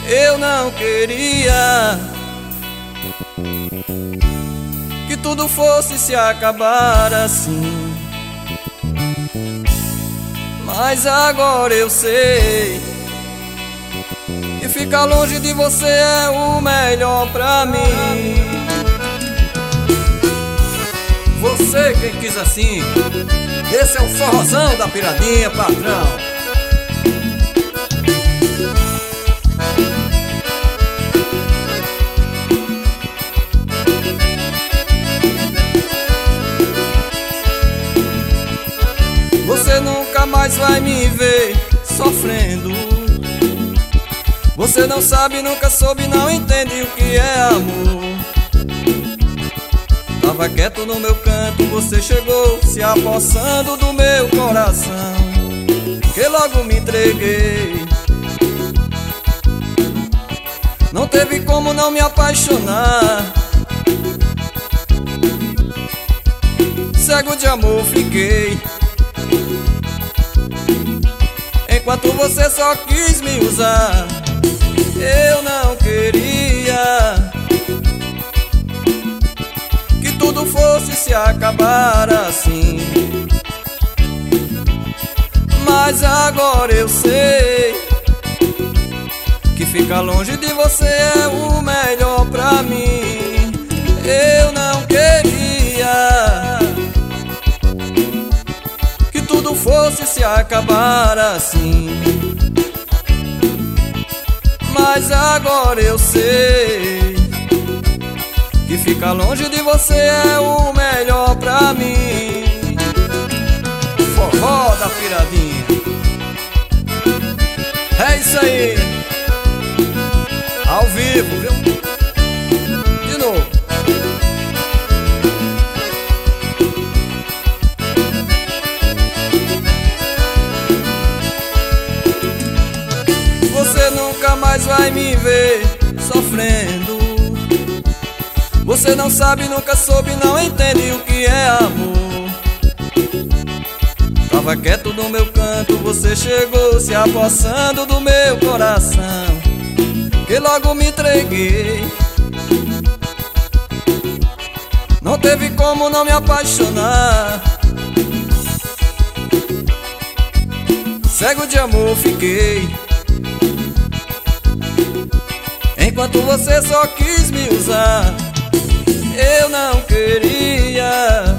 Eu não queria que tudo fosse se acabar assim, mas agora eu sei que ficar longe de você é o melhor pra mim. Você quem quis assim, esse é o forrozão da Piradinha, patrão. Você nunca mais vai me ver sofrendo. Você não sabe, nunca soube, não entende o que é amor. Tava quieto no meu canto, você chegou se apossando do meu coração, que logo me entreguei. Não teve como não me apaixonar. Cego de amor fiquei, enquanto você só quis me usar. Eu não queria que tudo fosse se acabar assim, mas agora eu sei que ficar longe de você é o melhor pra mim. Eu não queria que tudo fosse se acabar assim, mas agora eu sei que ficar longe de você é o melhor pra mim. Forró da Piradinha. É isso aí, ao vivo, viu? De novo. Você nunca mais vai me ver sofrendo. Você não sabe, nunca soube, não entende o que é amor. Tava quieto no meu canto, você chegou se apossando do meu coração, que logo me entreguei. Não teve como não me apaixonar. Cego de amor fiquei, enquanto você só quis me usar. Eu não queria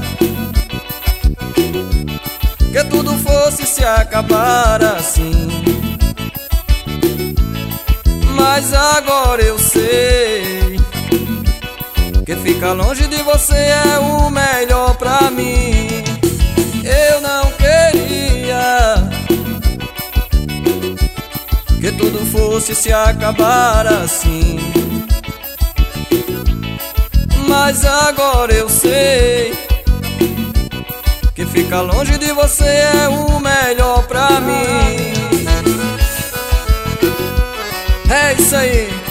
que tudo fosse se acabar assim, mas agora eu sei que ficar longe de você é o melhor pra mim. Eu não queria que tudo fosse se acabar assim, mas agora eu sei que ficar longe de você é o melhor pra mim. É isso aí.